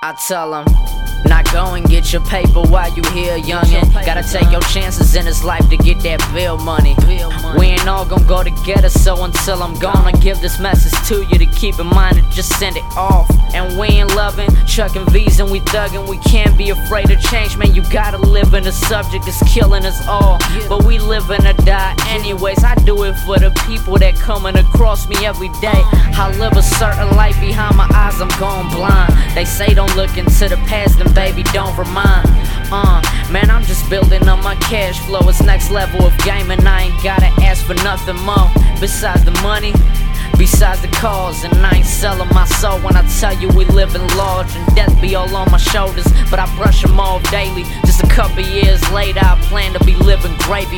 I tell them, not go and get your paper while you here, youngin'. Gotta take your chances in this life to get that bill money. We ain't all gon' go together, so until I'm gone, I give this message to you to keep in mind and just send it off. And we ain't loving, chucking V's and we thuggin'. We can't be afraid of change, man. You gotta live in the subject that's killing us all. But we livin' or die anyways. I do it for the people that coming across me every day. I live a certain life behind my eyes, I'm going blind. They say don't look into the past, and baby, don't remind. Man, I'm just building up my cash flow. It's next level of gaming. I ain't gotta ask for nothing more besides the money, besides the cause. And I ain't selling my soul when I tell you we living large, and death be all on my shoulders, but I brush them off daily. Just a couple years later, I plan to be living gravy.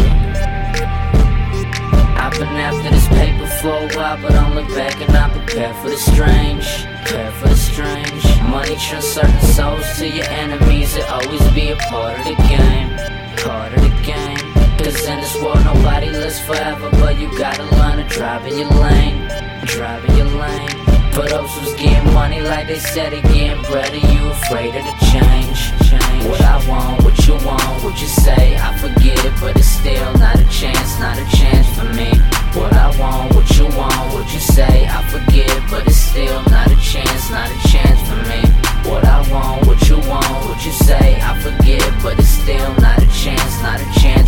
I've been after this paper for a while, but I look back and I prepare for the strange. Prepare for the strange. Money turns certain souls to your enemies. It always be a part of the game. Part of the game. Cause in this world nobody lives forever, but you gotta learn to drive in your lane. Drive in your lane. For those who's getting money like they said they getting bread, are you afraid of the change? What I want, what you want, what you say, I forget it, but it's still not a chance, not a chance for me. What I want, what you want, what you say, I forget it, but it's still not a chance, not a chance for me. What I want, what you want, what you say, I forget it, but it's still not a chance, not a chance.